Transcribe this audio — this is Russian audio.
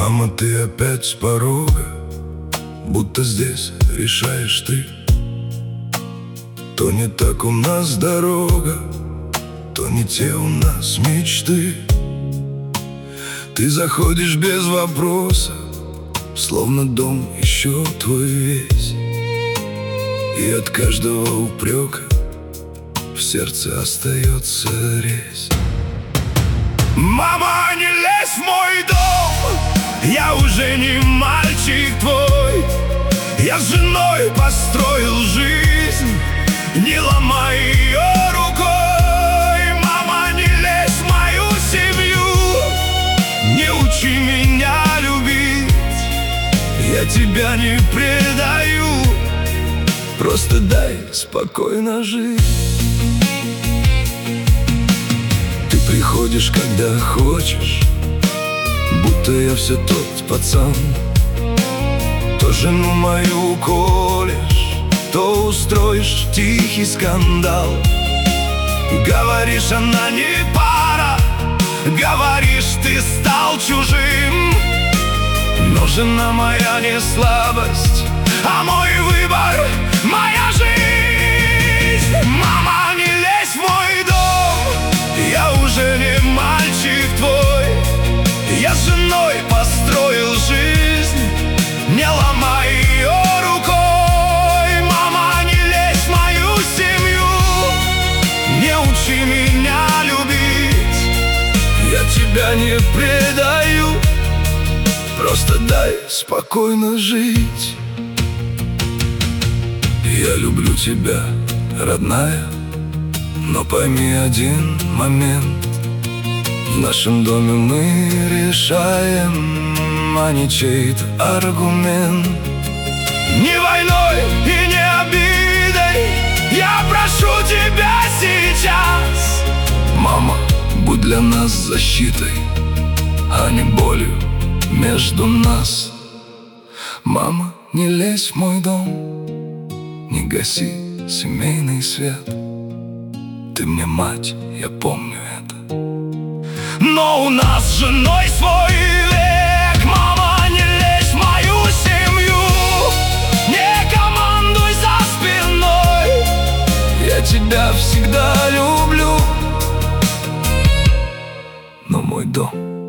Мама, ты опять с порога, будто здесь решаешь ты. То не так у нас дорога, то не те у нас мечты. Ты заходишь без вопроса, словно дом еще твой весь. И от каждого упрека в сердце остается резь. Мама, не лезь в мой дом, я уже не мальчик твой. Я с женой построил жизнь, не ломай ее рукой. Мама, не лезь в мою семью, не учи меня любить. Я тебя не предаю, просто дай спокойно жить. Ты приходишь, когда хочешь, будто я все тот пацан. То жену мою колешь, то устроишь тихий скандал. Говоришь, она не пара, говоришь, ты стал чужим. Но жена моя не слабость, а мой выбор — моя жизнь. Мама, не лезь в мой дом, я уже не мальчик твой. Я с женой построил жизнь, не ломай ее рукой. Мама, не лезь в мою семью, не учи меня любить. Я тебя не предаю, просто дай спокойно жить. Я люблю тебя, родная, но пойми один момент: в нашем доме мы решаем, а не чей-то аргумент. Не войной и не обидой я прошу тебя сейчас. Мама, будь для нас защитой, а не болью между нас. Мама, не лезь в мой дом, не гаси семейный свет. Ты мне мать, я помню это, но у нас с женой свой век. Мама, не лезь в мою семью, не командуй за спиной. Я тебя всегда люблю, но мой дом